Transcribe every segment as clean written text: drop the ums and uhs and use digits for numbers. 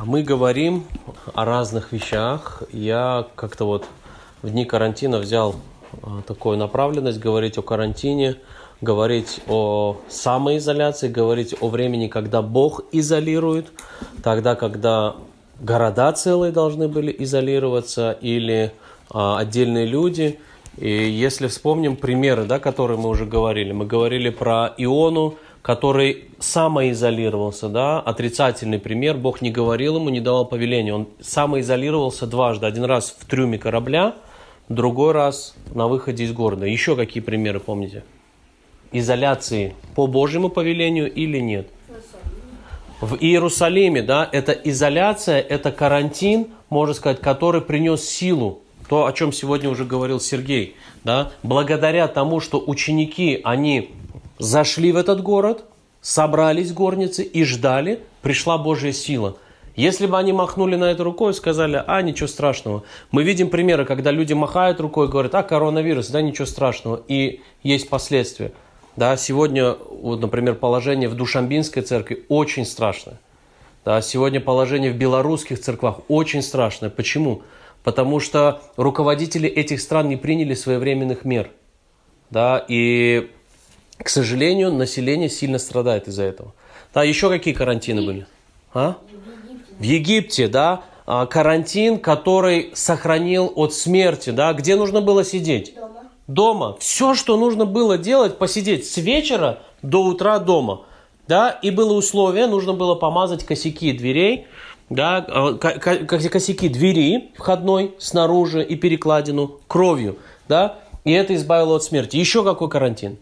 Мы говорим о разных вещах. Я как-то вот в дни карантина взял такую направленность говорить о карантине, говорить о самоизоляции, говорить о времени, когда Бог изолирует, тогда, когда города целые должны были изолироваться или отдельные люди. И если вспомним примеры, да, которые мы уже говорили, мы говорили про Иону, который самоизолировался, да, отрицательный пример, Бог не говорил ему, не давал повеления, он самоизолировался дважды, один раз в трюме корабля, другой раз на выходе из города. Еще какие примеры помните? Изоляции по Божьему повелению или нет? В Иерусалиме, да, это изоляция, это карантин, можно сказать, который принес силу. То, о чем сегодня уже говорил Сергей, да, благодаря тому, что ученики, они зашли в этот город, собрались в горнице и ждали, пришла Божья сила. Если бы они махнули на это рукой и сказали, ничего страшного. Мы видим примеры, когда люди махают рукой и говорят, коронавирус, да, ничего страшного. И есть последствия. Да, сегодня, вот, например, положение в Душанбинской церкви очень страшное. Да, сегодня положение в белорусских церквах очень страшное. Почему? Потому что руководители этих стран не приняли своевременных мер. Да, и, к сожалению, население сильно страдает из-за этого. Да, еще какие карантины были? В Египте, да, карантин, который сохранил от смерти, да, где нужно было сидеть? Дома. Все, что нужно было делать, посидеть с вечера до утра дома. Да, и было условие, нужно было помазать косяки дверей, да, косяки двери входной снаружи и перекладину кровью, да, и это избавило от смерти. Еще какой карантин?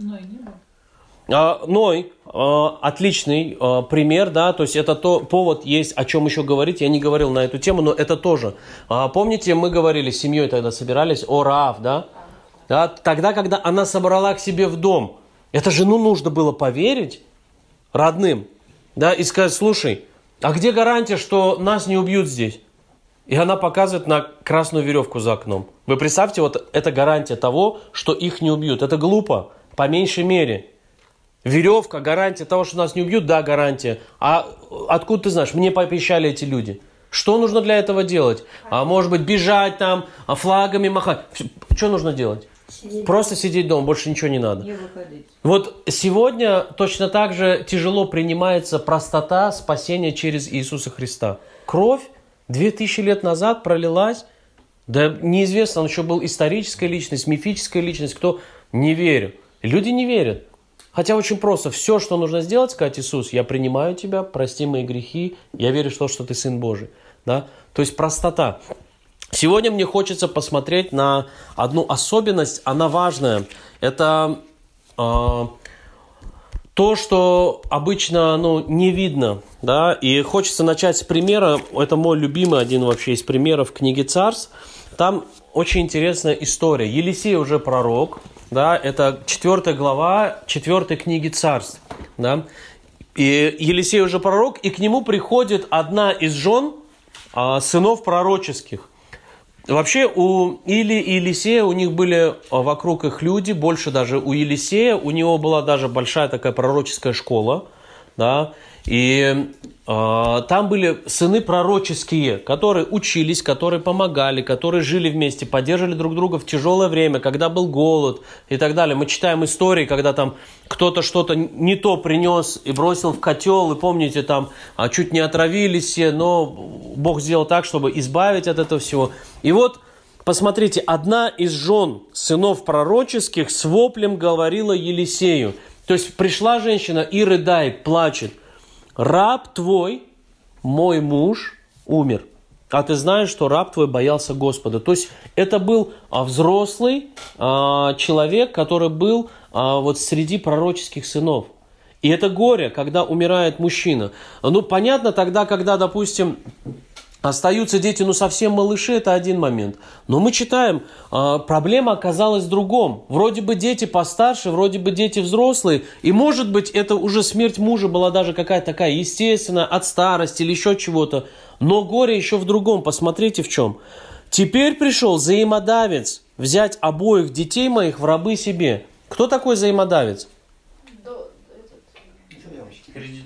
Ной, отличный пример, да, то есть это повод есть, о чем еще говорить, я не говорил на эту тему, но это тоже. Помните, мы говорили, с семьей тогда собирались, о Раав, да, тогда, когда она собрала к себе в дом, это же, нужно было поверить родным, да, и сказать, слушай, а где гарантия, что нас не убьют здесь? И она показывает на красную веревку за окном. Вы представьте, вот это гарантия того, что их не убьют. Это глупо, по меньшей мере. Веревка, гарантия того, что нас не убьют, да, гарантия. А откуда ты знаешь? Мне пообещали эти люди. Что нужно для этого делать? Может быть, бежать там, флагами махать. Что нужно делать? Просто сидеть дома, больше ничего не надо. Не выходить. Вот сегодня точно так же тяжело принимается простота спасения через Иисуса Христа. Кровь 2000 лет назад пролилась, да неизвестно, он еще был историческая личность, мифическая личность, кто не верит. Люди не верят. Хотя очень просто, все, что нужно сделать, сказать, Иисус, я принимаю тебя, прости мои грехи, я верю в то, что ты Сын Божий. Да? То есть простота. Сегодня мне хочется посмотреть на одну особенность, она важная. Это то, что обычно не видно. Да? И хочется начать с примера, это мой любимый один вообще из примеров книги Царств. Там очень интересная история. Елисей уже пророк, да? Это 4 глава 4 книги Царств. Да? И Елисей уже пророк, и к нему приходит одна из жен сынов пророческих. Вообще у Илии и Елисея, у них были вокруг их люди, больше даже у Елисея, у него была даже большая такая пророческая школа, да, и там были сыны пророческие, которые учились, которые помогали, которые жили вместе, поддерживали друг друга в тяжелое время, когда был голод и так далее. Мы читаем истории, когда там кто-то что-то не то принес и бросил в котел, и помните, там чуть не отравились все, но Бог сделал так, чтобы избавить от этого всего. И вот, посмотрите, одна из жен сынов пророческих с воплем говорила Елисею. То есть пришла женщина и рыдает, плачет. Раб твой, мой муж, умер. А ты знаешь, что раб твой боялся Господа. То есть это был взрослый человек, который был вот среди пророческих сынов. И это горе, когда умирает мужчина. Понятно тогда, когда, допустим, остаются дети, совсем малыши, это один момент. Но мы читаем, проблема оказалась в другом. Вроде бы дети постарше, вроде бы дети взрослые. И может быть, это уже смерть мужа была даже какая-то такая естественная, от старости или еще чего-то. Но горе еще в другом. Посмотрите в чем. Теперь пришел взаимодавец взять обоих детей моих в рабы себе. Кто такой взаимодавец? Кредитор.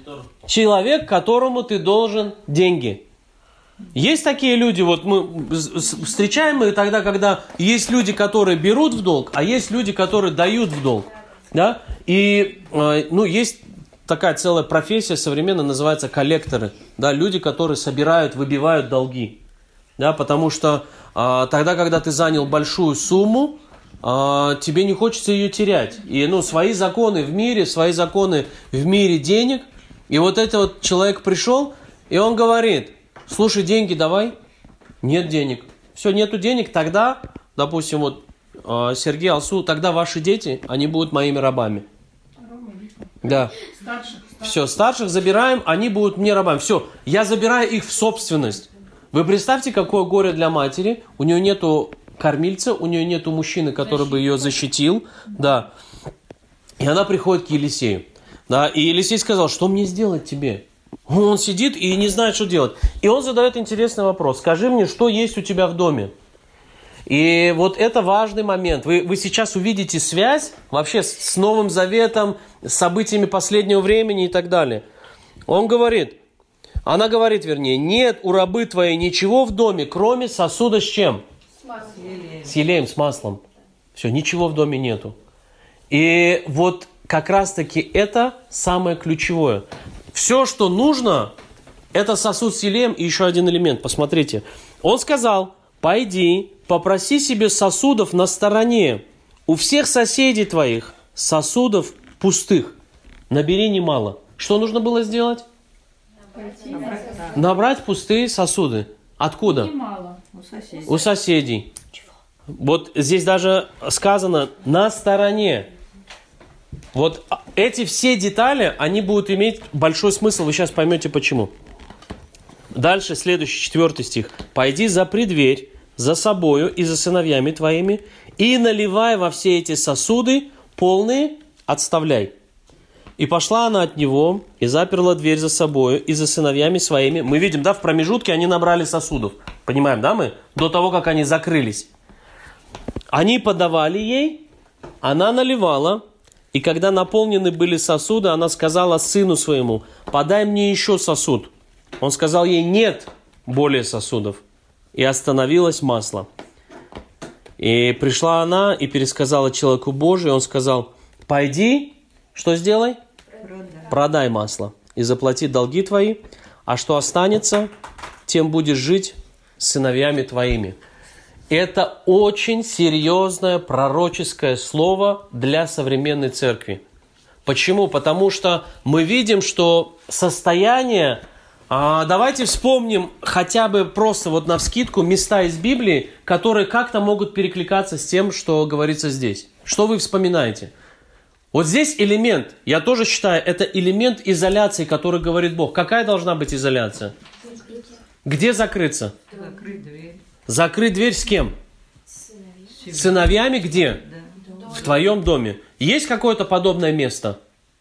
человек, которому ты должен деньги. Есть такие люди, вот мы встречаем их тогда, когда есть люди, которые берут в долг, а есть люди, которые дают в долг. Да? И есть такая целая профессия современная, называется коллекторы. Да? Люди, которые собирают, выбивают долги. Да? Потому что тогда, когда ты занял большую сумму, тебе не хочется ее терять. И свои законы в мире денег. И вот этот вот человек пришел, и он говорит: слушай, деньги давай. Нет денег. Все, нету денег, тогда, допустим, вот Сергей, Алсу, тогда ваши дети, они будут моими рабами. Да. Все, старших забираем, они будут мне рабами. Все, я забираю их в собственность. Вы представьте, какое горе для матери. У нее нету кормильца, у нее нету мужчины, который бы ее защитил. Да. И она приходит к Елисею. Да, и Елисей сказал: что мне сделать тебе? Он сидит и не знает, что делать. И он задает интересный вопрос: скажи мне, что есть у тебя в доме? И вот это важный момент. Вы сейчас увидите связь вообще с Новым Заветом, с событиями последнего времени и так далее. Она говорит, нет у рабы твоей ничего в доме, кроме сосуда с чем? С елеем, с маслом. Все, ничего в доме нету. И вот как раз-таки это самое ключевое. Все, что нужно, это сосуд с елеем и еще один элемент. Посмотрите. Он сказал: пойди, попроси себе сосудов на стороне. У всех соседей твоих сосудов пустых. Набери немало. Что нужно было сделать? Набрать пустые сосуды. Откуда? Немало. У соседей. Вот здесь даже сказано на стороне. Вот эти все детали, они будут иметь большой смысл. Вы сейчас поймете почему. Дальше, следующий, 4 стих. «Пойди, запри дверь за собою и за сыновьями твоими, и наливай во все эти сосуды полные, отставляй». И пошла она от него, и заперла дверь за собою, и за сыновьями своими. Мы видим, да, в промежутке они набрали сосудов. Понимаем, да, мы? До того, как они закрылись. Они подавали ей, она наливала, и когда наполнены были сосуды, она сказала сыну своему: подай мне еще сосуд. Он сказал ей: нет более сосудов. И остановилось масло. И пришла она и пересказала человеку Божию, и он сказал: пойди, что сделай? Продай масло и заплати долги твои, а что останется, тем будешь жить с сыновьями твоими. Это очень серьезное пророческое слово для современной церкви. Почему? Потому что мы видим, что состояние... Давайте вспомним хотя бы просто вот навскидку места из Библии, которые как-то могут перекликаться с тем, что говорится здесь. Что вы вспоминаете? Вот здесь элемент, я тоже считаю, это элемент изоляции, который говорит Бог. Какая должна быть изоляция? Где закрыться? Закрыть дверь. Закрыть дверь с кем? С сыновьями где? Да. В твоем доме. Есть какое-то подобное место?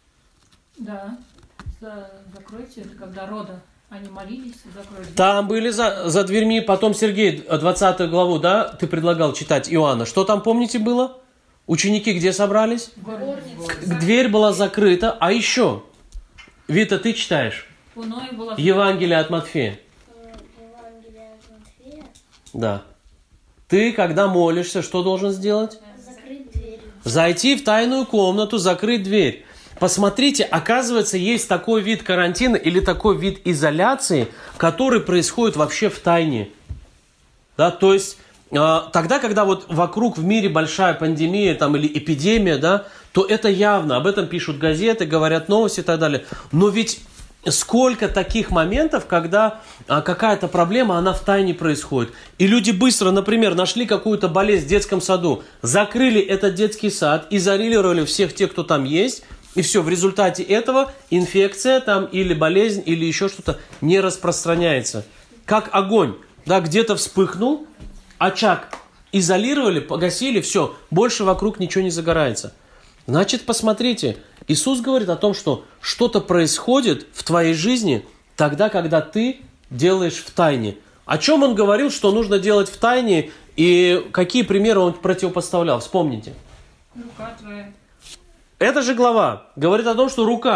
Да. Закройте, это когда рода. Они молились, закройте. Там были за дверьми, потом Сергей, 20 главу, да, ты предлагал читать Иоанна. Что там, помните, было? Ученики где собрались? Дверь была закрыта, а еще? Вита, ты читаешь? Евангелие от Матфея. Евангелие от Матфея? Да. Ты, когда молишься, что должен сделать? Закрыть дверь. Зайти в тайную комнату, закрыть дверь. Посмотрите, оказывается, есть такой вид карантина или такой вид изоляции, который происходит вообще в тайне. Да, то есть, тогда, когда вот вокруг в мире большая пандемия там, или эпидемия, да, то это явно, об этом пишут газеты, говорят новости и так далее. Но ведь сколько таких моментов, когда какая-то проблема, она в тайне происходит. И люди быстро, например, нашли какую-то болезнь в детском саду, закрыли этот детский сад, изолировали всех тех, кто там есть, и все, в результате этого инфекция там или болезнь, или еще что-то не распространяется. Как огонь, да, где-то вспыхнул, очаг изолировали, погасили, все, больше вокруг ничего не загорается. Значит, посмотрите, Иисус говорит о том, что что-то происходит в твоей жизни тогда, когда ты делаешь в тайне. О чем Он говорил, что нужно делать в тайне, и какие примеры Он противопоставлял? Вспомните. Рука твоя. Эта же глава говорит о том, что рука.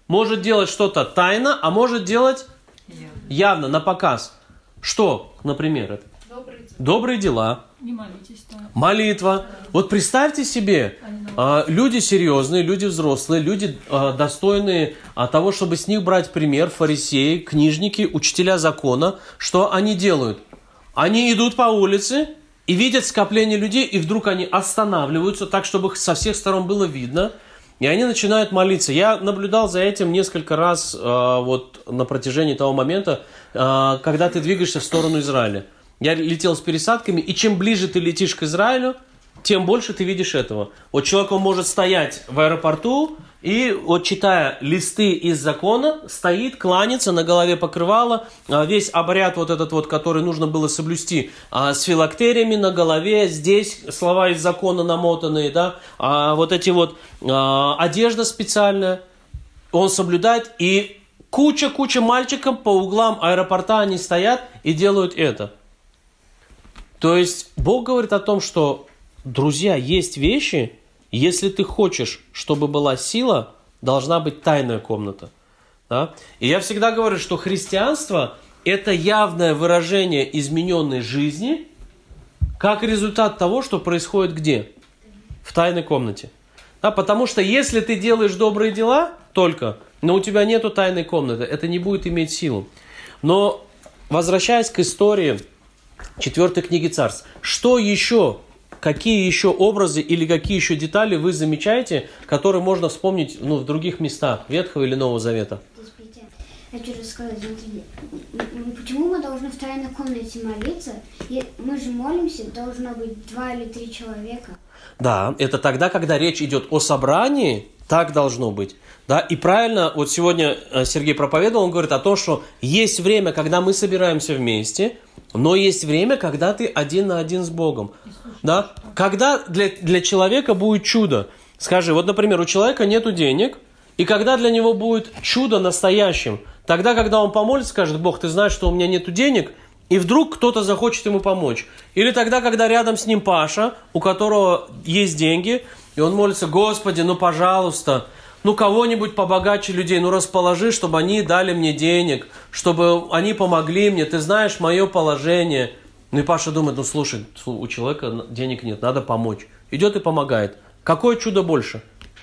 может делать что-то тайно, а может делать явно, на показ. Что, например, это? Добрые дела. Не молитесь там. Молитва. Вот представьте себе, люди серьезные, люди взрослые, люди достойные того, чтобы с них брать пример, фарисеи, книжники, учителя закона. Что они делают? Они идут по улице и видят скопление людей, и вдруг они останавливаются так, чтобы их со всех сторон было видно, и они начинают молиться. Я наблюдал за этим несколько раз вот на протяжении того момента, когда ты двигаешься в сторону Израиля. Я летел с пересадками, и чем ближе ты летишь к Израилю, тем больше ты видишь этого. Вот человек, он может стоять в аэропорту, и вот читая листы из закона, стоит, кланяется, на голове покрывало, весь обряд вот этот вот, который нужно было соблюсти, с филактериями на голове, здесь слова из закона намотанные, да, вот эти вот, одежда специальная, он соблюдает, и куча мальчиков по углам аэропорта, они стоят и делают это. То есть Бог говорит о том, что, друзья, есть вещи, если ты хочешь, чтобы была сила, должна быть тайная комната. Да? И я всегда говорю, что христианство – это явное выражение измененной жизни, как результат того, что происходит где? В тайной комнате. Да? Потому что если ты делаешь добрые дела только, но у тебя нету тайной комнаты, это не будет иметь силу. Но возвращаясь к истории 4 книги Царств, что еще, какие еще образы или какие еще детали вы замечаете, которые можно вспомнить в других местах Ветхого или Нового Завета? Хочу рассказать, смотрите, почему мы должны в тайной комнате молиться? Мы же молимся, должно быть 2 или 3 человека. Да, это тогда, когда речь идет о собрании, так должно быть. Да, и правильно, вот сегодня Сергей проповедовал, он говорит о том, что есть время, когда мы собираемся вместе, но есть время, когда ты один на один с Богом. Да? Когда для человека будет чудо? Скажи, вот, например, у человека нету денег, и когда для него будет чудо настоящим? Тогда, когда он помолится, скажет: Бог, ты знаешь, что у меня нету денег, и вдруг кто-то захочет ему помочь. Или тогда, когда рядом с ним Паша, у которого есть деньги, и он молится: Господи, ну пожалуйста, ну кого-нибудь побогаче людей, ну расположи, чтобы они дали мне денег, чтобы они помогли мне, ты знаешь мое положение. Ну и Паша думает: ну слушай, у человека денег нет, надо помочь. Идет и помогает. Какое чудо больше?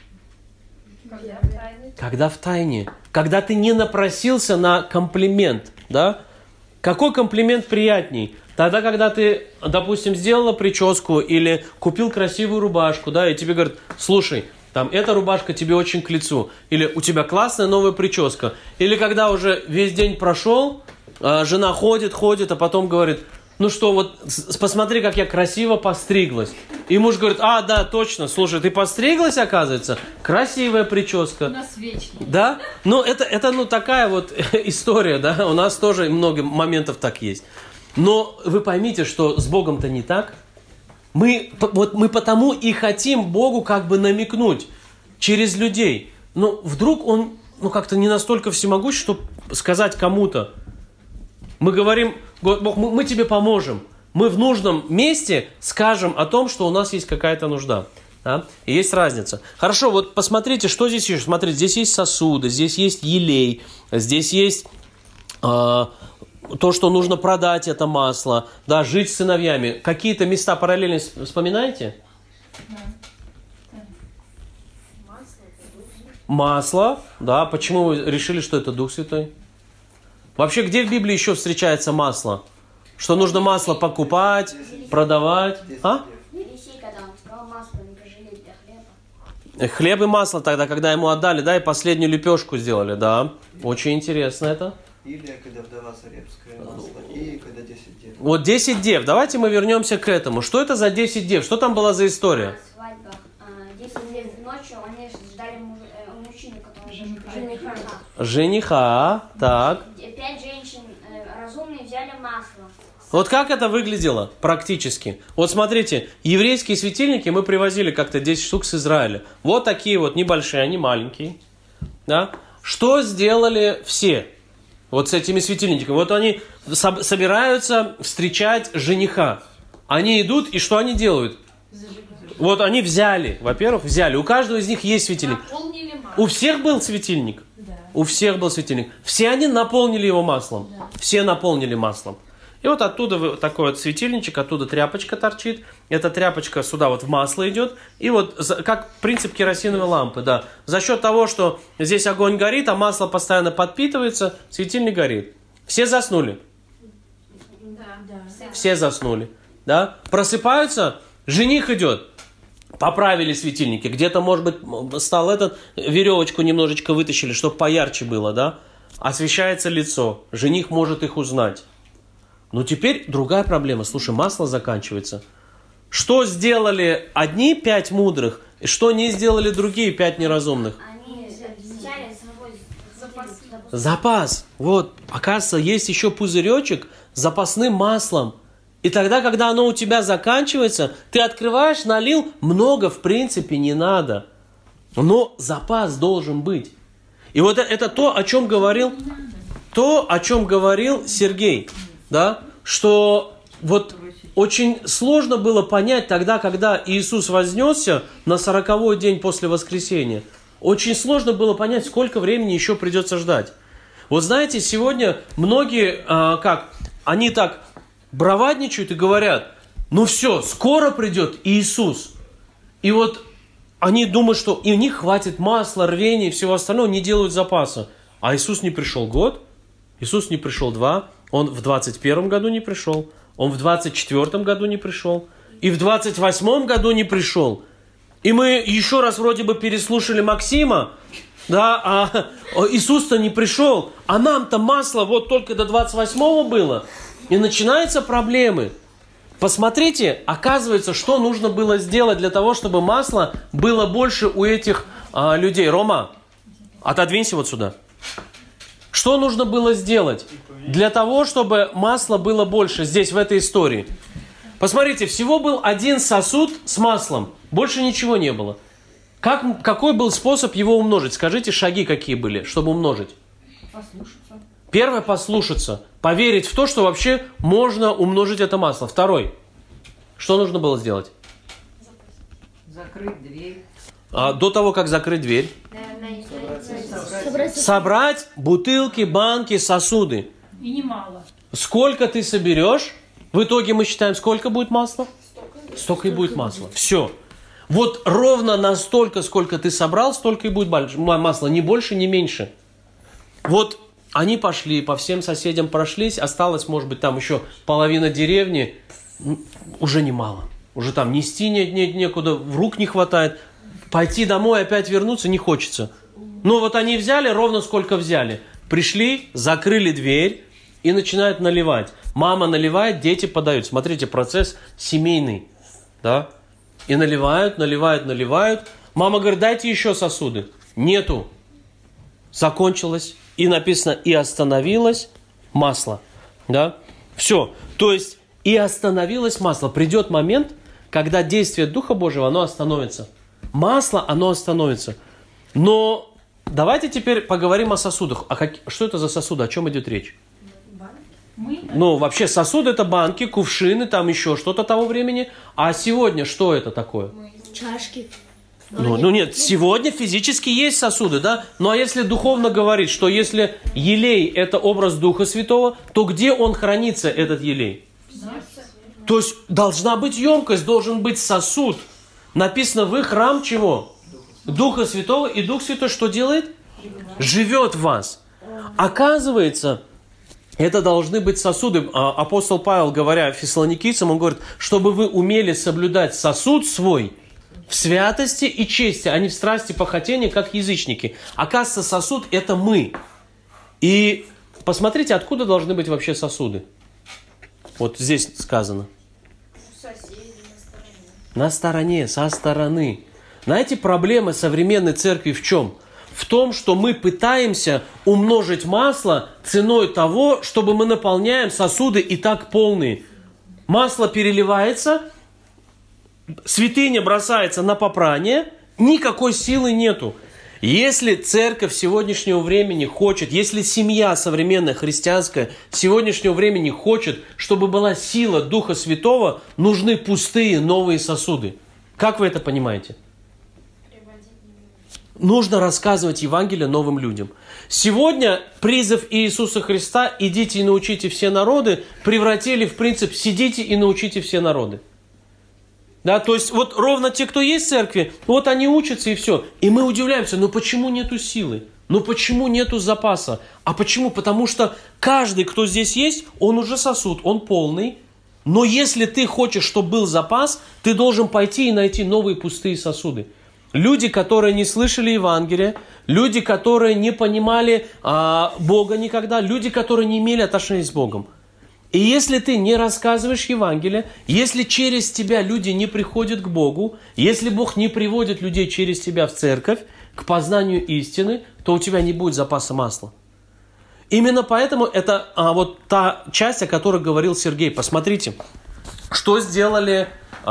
Когда в тайне. Когда ты не напросился на комплимент, да? Какой комплимент приятней? Тогда, когда ты, допустим, сделала прическу или купил красивую рубашку, да, и тебе говорят: слушай, там, эта рубашка тебе очень к лицу, или у тебя классная новая прическа, или когда уже весь день прошел, жена ходит, а потом говорит: ну что, вот посмотри, как я красиво постриглась. И муж говорит: а, да, точно, слушай, ты постриглась, оказывается? Красивая прическа. У нас вечно. Да? Ну, это ну, такая вот история, да, у нас тоже много моментов так есть. Но вы поймите, что с Богом-то не так. Мы потому и хотим Богу как бы намекнуть через людей. Но вдруг Он как-то не настолько всемогущ, чтобы сказать кому-то. Мы говорим: Бог, мы тебе поможем. Мы в нужном месте скажем о том, что у нас есть какая-то нужда. Да? И есть разница. Хорошо, вот посмотрите, что здесь еще. Смотрите, здесь есть сосуды, здесь есть елей, здесь есть то, что нужно продать это масло, да, жить с сыновьями. Какие-то места параллельно вспоминаете? Масло, да. Почему вы решили, что это Дух Святой? Вообще, где в Библии еще встречается масло? Что нужно масло покупать, продавать? А? Елисей, когда он сказал масло, не пожалеть для хлеба. Хлеб и масло тогда, когда ему отдали, да, и последнюю лепешку сделали, да. Очень интересно это. Или когда вдова Заребская масло, и когда 10 дев. Вот 10 дев. Давайте мы вернемся к этому. Что это за 10 дев? Что там была за история? Свадьба. 10 дней ночью они ждали мужчину, который жениха. Жениха, так. 5 женщин разумные взяли масло. Вот как это выглядело практически? Вот смотрите, еврейские светильники мы привозили как-то 10 штук с Израиля. Вот такие вот небольшие, они маленькие. Да? Что сделали все вот с этими светильниками? Вот они собираются встречать жениха. Они идут, и что они делают? Вот они взяли, во-первых, взяли. У каждого из них есть светильник. У всех был светильник? Да. У всех был светильник. Все они наполнили его маслом. Все наполнили маслом. И вот оттуда такой вот светильничек, оттуда тряпочка торчит. Эта тряпочка сюда вот в масло идет. И вот как принцип керосиновой лампы, да. За счет того, что здесь огонь горит, а масло постоянно подпитывается, светильник горит. Все заснули? Все заснули. Да? Просыпаются, жених идет. Поправили светильники. Где-то, может быть, стал веревочку немножечко вытащили, чтобы поярче было, да? Освещается лицо. Жених может их узнать. Но теперь другая проблема. Слушай, масло заканчивается. Что сделали одни 5 мудрых, и что не сделали другие 5 неразумных? Они взяли с собой Запас. Вот, оказывается, есть еще пузыречек с запасным маслом. И тогда, когда оно у тебя заканчивается, ты открываешь, налил, много в принципе не надо. Но запас должен быть. И вот это то, о чем говорил Сергей. Да? Что вот очень сложно было понять тогда, когда Иисус вознесся на 40-й день после воскресения. Очень сложно было понять, сколько времени еще придется ждать. Вот знаете, сегодня многие, они так бравадничают и говорят, ну все, скоро придет Иисус. И вот они думают, что и у них хватит масла, рвения и всего остального, не делают запаса. А Иисус не пришел год, Иисус не пришел 2, Он в 21 году не пришел, Он в 24 году не пришел, и в 28 году не пришел. И мы еще раз вроде бы переслушали Максима, да, а Иисус-то не пришел, а нам-то масло вот только до 28-го было. И начинаются проблемы. Посмотрите, оказывается, что нужно было сделать для того, чтобы масла было больше у этих людей. Рома, отодвинься вот сюда. Что нужно было сделать для того, чтобы масла было больше здесь, в этой истории? Посмотрите, всего был один сосуд с маслом. Больше ничего не было. Какой был способ его умножить? Скажите, шаги какие были, чтобы умножить? Послушаться. Первое – послушаться. Поверить в то, что вообще можно умножить это масло. Второй. Что нужно было сделать? Закрыть дверь. До того, как закрыть дверь. Собрать бутылки, банки, сосуды. И немало. Сколько ты соберешь, в итоге мы считаем, сколько будет масла? Столько и будет масла. Все. Вот ровно настолько, сколько ты собрал, столько и будет масла. Ни больше, ни меньше. Вот они пошли, по всем соседям прошлись. Осталось, может быть, там еще половина деревни. Уже немало. Уже там нести некуда, в рук не хватает. Пойти домой, опять вернуться не хочется. Но вот они взяли ровно сколько взяли. Пришли, закрыли дверь и начинают наливать. Мама наливает, дети подают. Смотрите, процесс семейный. Да? И наливают. Мама говорит, дайте еще сосуды. Нету. Закончилось. И написано, и остановилось масло. Да? Все. То есть, и остановилось масло. Придет момент, когда действие Духа Божьего, оно остановится. Масло, оно остановится. Но давайте теперь поговорим о сосудах. Что это за сосуды? О чем идет речь? Ну, вообще сосуды это банки, кувшины, там еще что-то того времени. А сегодня что это такое? Чашки. Ну нет, сегодня физически есть сосуды, да? Ну а если духовно говорить, что если елей это образ Духа Святого, то где он хранится, этот елей? То есть должна быть емкость, должен быть сосуд. Написано, вы храм чего? Духа Святого. И Дух Святой что делает? Живет в вас. Оказывается, это должны быть сосуды. Апостол Павел, говоря фессалоникийцам, он говорит, чтобы вы умели соблюдать сосуд свой в святости и чести, а не в страсти похотения, как язычники. Оказывается, сосуд – это мы. И посмотрите, откуда должны быть вообще сосуды. Вот здесь сказано. На стороне, со стороны. Знаете, проблема современной церкви в чем? В том, что мы пытаемся умножить масло ценой того, чтобы мы наполняем сосуды и так полные. Масло переливается, святыня бросается на попрание, никакой силы нету. Если церковь сегодняшнего времени хочет, если семья современная христианская сегодняшнего времени хочет, чтобы была сила Духа Святого, нужны пустые новые сосуды. Как вы это понимаете? нужно рассказывать Евангелие новым людям. Сегодня призыв Иисуса Христа «идите и научите все народы» превратили в принцип «сидите и научите все народы». Да, то есть вот ровно те, кто есть в церкви, вот они учатся и все. И мы удивляемся, ну почему нету силы? Ну почему нету запаса? А почему? Потому что каждый, кто здесь есть, он уже сосуд, он полный. Но если ты хочешь, чтобы был запас, ты должен пойти и найти новые пустые сосуды. Люди, которые не слышали Евангелия, люди, которые не понимали Бога никогда, люди, которые не имели отношения с Богом. И если ты не рассказываешь Евангелие, если через тебя люди не приходят к Богу, если Бог не приводит людей через тебя в церковь, к познанию истины, то у тебя не будет запаса масла. Именно поэтому это вот та часть, о которой говорил Сергей. Посмотрите, что сделали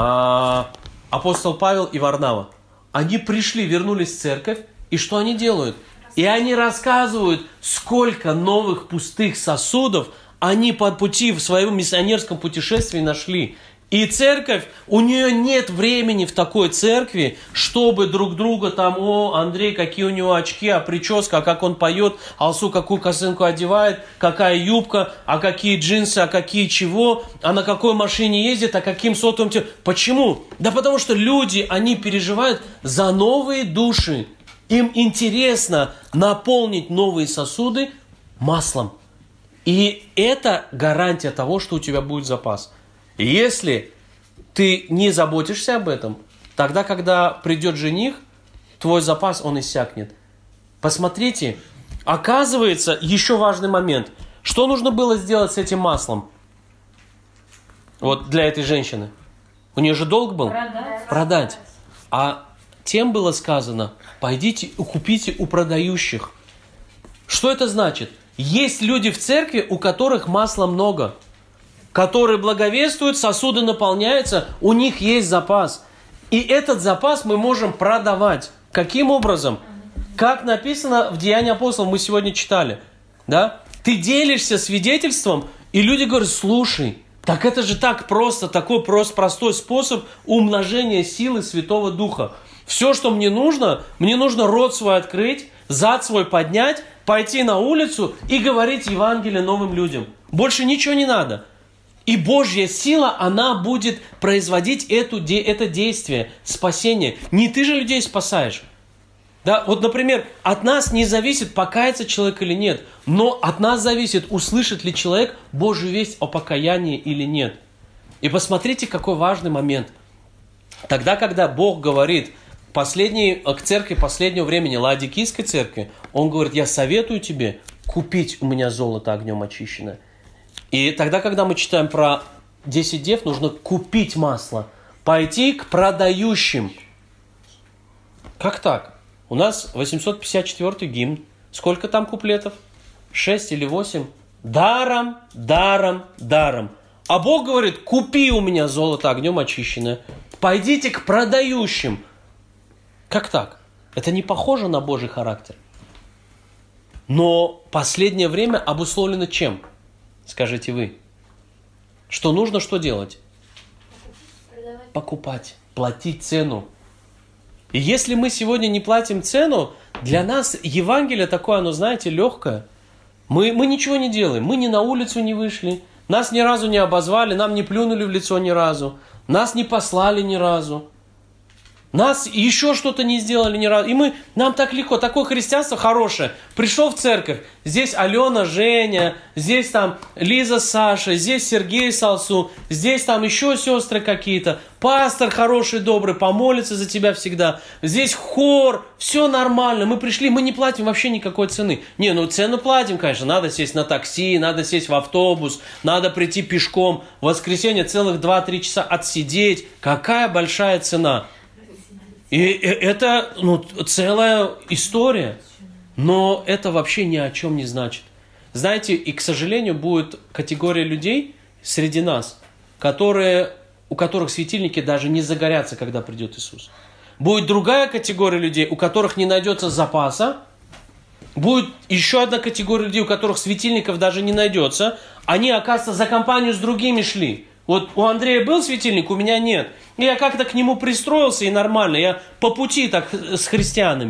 апостол Павел и Варнава. Они пришли, вернулись в церковь, и что они делают? И они рассказывают, сколько новых пустых сосудов они по пути в своем миссионерском путешествии нашли. И церковь, у нее нет времени в такой церкви, чтобы друг друга там, о, Андрей, какие у него очки, а прическа, а как он поет, Алсу какую косынку одевает, какая юбка, а какие джинсы, а какие чего, а на какой машине ездит, а каким сотовым... Почему? Да потому что люди, они переживают за новые души. Им интересно наполнить новые сосуды маслом. И это гарантия того, что у тебя будет запас. Если ты не заботишься об этом, тогда, когда придет жених, твой запас, он иссякнет. Посмотрите, оказывается, еще важный момент. Что нужно было сделать с этим маслом? Вот для этой женщины. У нее же долг был? Продать. А тем было сказано, пойдите и купите у продающих. Что это значит? Есть люди в церкви, у которых масла много, которые благовествуют, сосуды наполняются, у них есть запас. И этот запас мы можем продавать. Каким образом? Как написано в Деяниях апостолов, мы сегодня читали. Да? Ты делишься свидетельством, и люди говорят, слушай, так это же так просто, такой простой способ умножения силы Святого Духа. Все, что мне нужно рот свой открыть, зад свой поднять, пойти на улицу и говорить Евангелие новым людям. Больше ничего не надо. И Божья сила, она будет производить это действие, спасение. Не ты же людей спасаешь. Да? Вот, например, от нас не зависит, покаяться человек или нет. Но от нас зависит, услышит ли человек Божью весть о покаянии или нет. И посмотрите, какой важный момент. Тогда, когда Бог говорит к церкви последнего времени, Лаодикийской церкви, Он говорит, я советую тебе купить у меня золото огнем очищенное. И тогда, когда мы читаем про 10 дев, нужно купить масло, пойти к продающим. Как так? У нас 854-й гимн. Сколько там куплетов? 6 или 8? Даром, даром, даром. А Бог говорит, купи у меня золото огнем очищенное. Пойдите к продающим. Как так? Это не похоже на Божий характер. Но последнее время обусловлено чем? Скажите вы. Что нужно, что делать? Покупать, платить цену. И если мы сегодня не платим цену, для нас Евангелие такое, оно, знаете, легкое. Мы ничего не делаем, мы ни на улицу не вышли, нас ни разу не обозвали, нам не плюнули в лицо ни разу, нас не послали ни разу. Нас еще что-то не сделали ни разу. И нам так легко, такое христианство хорошее. Пришел в церковь, здесь Алена, Женя, здесь там Лиза, Саша, здесь Сергей с Алсу, здесь там еще сестры какие-то. Пастор хороший, добрый, помолится за тебя всегда. Здесь хор, все нормально. Мы пришли, мы не платим вообще никакой цены. Цену платим, конечно. Надо сесть на такси, надо сесть в автобус, надо прийти пешком. В воскресенье целых 2-3 часа отсидеть. Какая большая цена. И это целая история, но это вообще ни о чем не значит. Знаете, и, к сожалению, будет категория людей среди нас, у которых светильники даже не загорятся, когда придет Иисус. Будет другая категория людей, у которых не найдется запаса. Будет еще одна категория людей, у которых светильников даже не найдется. Они, оказывается, за компанию с другими шли. Вот у Андрея был светильник, у меня нет. И я как-то к нему пристроился, и нормально. Я по пути так с христианами.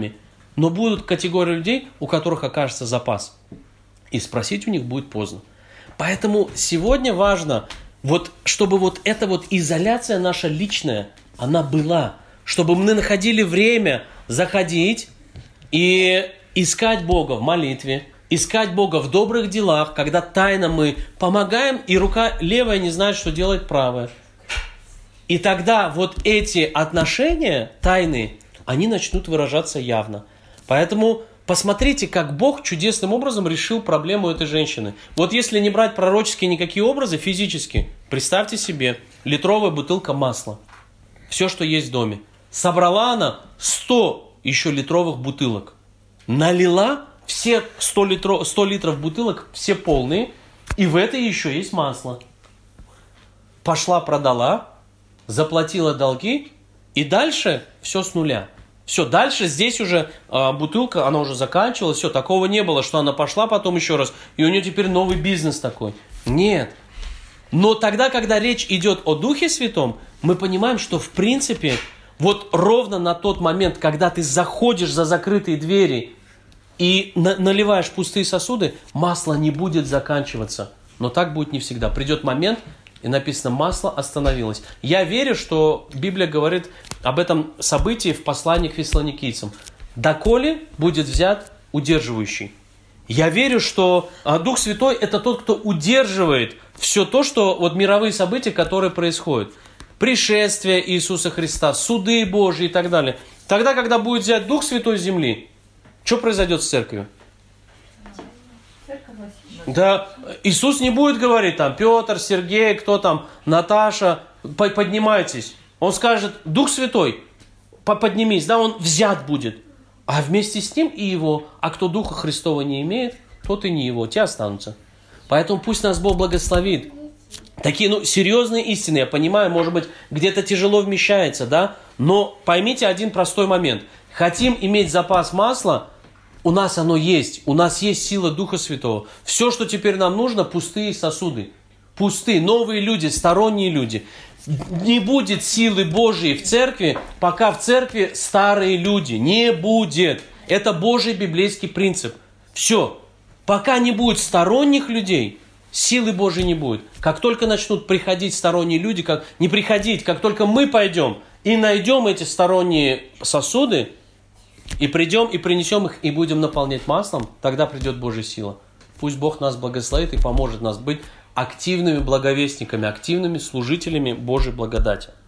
Но будут категории людей, у которых окажется запас. И спросить у них будет поздно. Поэтому сегодня важно, чтобы эта изоляция наша личная, она была. Чтобы мы находили время заходить и искать Бога в молитве, искать Бога в добрых делах, когда тайно мы помогаем, и рука левая не знает, что делает правая. И тогда эти отношения тайные, они начнут выражаться явно. Поэтому посмотрите, как Бог чудесным образом решил проблему этой женщины. Если не брать пророческие никакие образы, физически, представьте себе, литровая бутылка масла. Все, что есть в доме. Собрала она 100 еще литровых бутылок. Налила все 100 литров бутылок, все полные, и в этой еще есть масло. Пошла, продала, заплатила долги, и дальше все с нуля. Все, дальше здесь уже бутылка, она уже заканчивалась, все, такого не было, что она пошла потом еще раз, и у нее теперь новый бизнес такой. Нет. Но тогда, когда речь идет о Духе Святом, мы понимаем, что в принципе, ровно на тот момент, когда ты заходишь за закрытые двери и наливаешь пустые сосуды, масло не будет заканчиваться. Но так будет не всегда. Придет момент, и написано, масло остановилось. Я верю, что Библия говорит об этом событии в послании к фессалоникийцам. «Доколе будет взят удерживающий». Я верю, что Дух Святой – это тот, кто удерживает все то, что мировые события, которые происходят. Пришествие Иисуса Христа, суды Божьи и так далее. Тогда, когда будет взять Дух Святой с земли, что произойдет с церковью? Да, Иисус не будет говорить, Петр, Сергей, кто там, Наташа, поднимайтесь. Он скажет, Дух Святой, поднимись, он взят будет. А вместе с ним и его. А кто Духа Христова не имеет, тот и не его, те останутся. Поэтому пусть нас Бог благословит. Такие, серьезные истины, я понимаю, может быть, где-то тяжело вмещается, да? Но поймите один простой момент. Хотим иметь запас масла, у нас оно есть. У нас есть сила Духа Святого. Все, что теперь нам нужно, пустые сосуды. Пустые, новые люди, сторонние люди. Не будет силы Божьей в церкви, пока в церкви старые люди. Не будет. Это Божий библейский принцип. Все. Пока не будет сторонних людей, силы Божьей не будет. Как только начнут приходить сторонние люди, как только мы пойдем и найдем эти сторонние сосуды, и придем, и принесем их, и будем наполнять маслом, тогда придет Божья сила. Пусть Бог нас благословит и поможет нас быть активными благовестниками, активными служителями Божьей благодати.